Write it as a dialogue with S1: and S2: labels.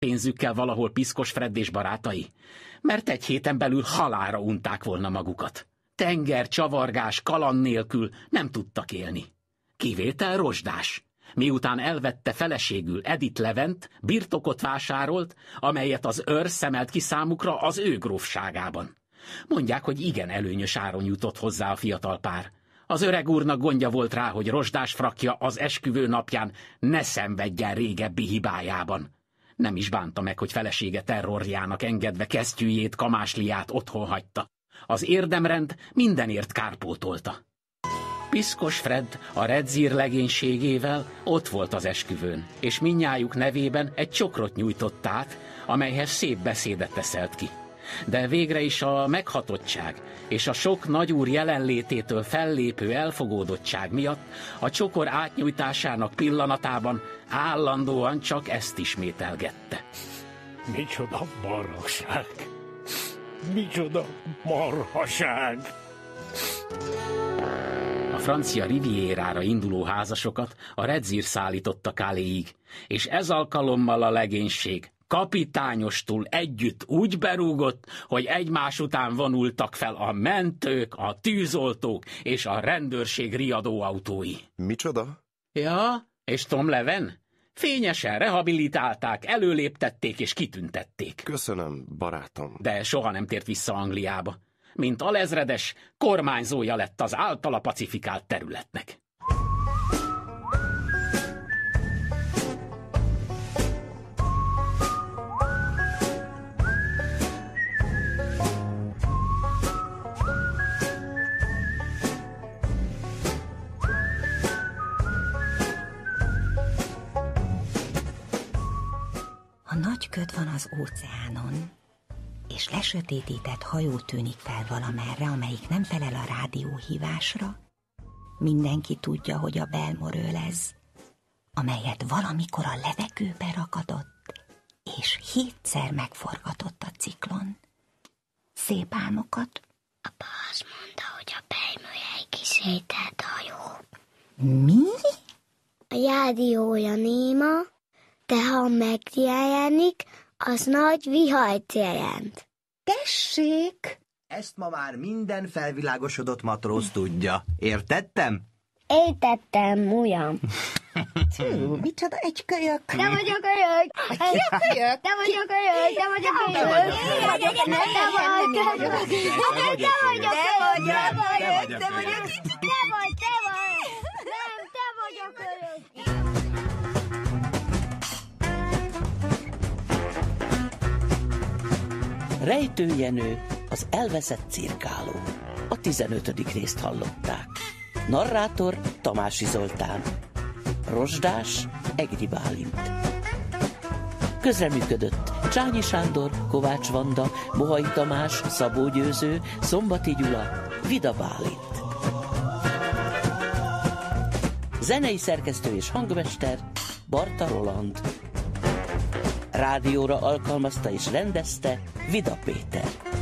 S1: pénzükkel valahol Piszkos Fred és barátai, mert egy héten belül halálra unták volna magukat. Tenger, csavargás, kaland nélkül nem tudtak élni. Kivétel Rozsdás. Miután elvette feleségül Edith Levent, birtokot vásárolt, amelyet az őr szemelt ki számukra az ő grófságában. Mondják, hogy igen előnyös áron jutott hozzá a fiatal pár. Az öreg úrnak gondja volt rá, hogy Rozsdás frakja az esküvő napján ne szenvedjen régebbi hibájában. Nem is bánta meg, hogy felesége terrorjának engedve kesztyűjét, kamásliát otthon hagyta. Az érdemrend mindenért kárpótolta. Piszkos Fred a redzír legénységével ott volt az esküvőn, és mindnyájuk nevében egy csokrot nyújtott át, amelyhez szép beszédet teszelt ki. De végre is a meghatottság és a sok nagyúr jelenlététől fellépő elfogódottság miatt a csokor átnyújtásának pillanatában állandóan csak ezt ismételgette.
S2: Micsoda marhaság! Micsoda marhaság!
S1: A francia Rivierára induló házasokat a redzír szállította Caléig, és ez alkalommal a legénység kapitányostul együtt úgy berúgott, hogy egymás után vonultak fel a mentők, a tűzoltók és a rendőrség riadóautói.
S3: Micsoda?
S1: Ja, és Tom Leven? Fényesen rehabilitálták, előléptették és kitüntették.
S3: Köszönöm, barátom.
S1: De soha nem tért vissza Angliába. Mint alezredes, kormányzója lett az általa pacifikált területnek.
S4: A nagy köd van az óceánon, és lesötétített hajó tűnik fel valamerre, amelyik nem felel a rádióhívásra. Mindenki tudja, hogy a Belmoröl ez, amelyet valamikor a levegőbe ragadott, és 7-szer megforgatott a ciklon. Szép álmokat.
S5: Apa azt mondta, hogy a Belmoröl egy kiszételt hajó.
S4: Mi?
S5: A rádiója néma, de ha megjelenik, az nagy vihart jelent.
S4: Tessék!
S6: Ezt ma már minden felvilágosodott matróz tudja. Értettem?
S5: Értettem, ugyan.
S4: Micsoda egy kölyök.
S5: Te vagy a kölyök!
S4: Ki a kölyök?
S5: Te vagy a kölyök! Te vagy a kölyök! Te vagy a kölyök!
S7: Rejtő Jenő, az elveszett cirkáló. A 15. részt hallották. Narrátor Tamási Zoltán. Rozsdás Egri Bálint. Közreműködött Csányi Sándor, Kovács Vanda, Bohai Tamás, Szabó Győző, Szombati Gyula, Vida Bálint. Zenei szerkesztő és hangmester Barta Roland. Rádióra alkalmazta és rendezte Vida Péter.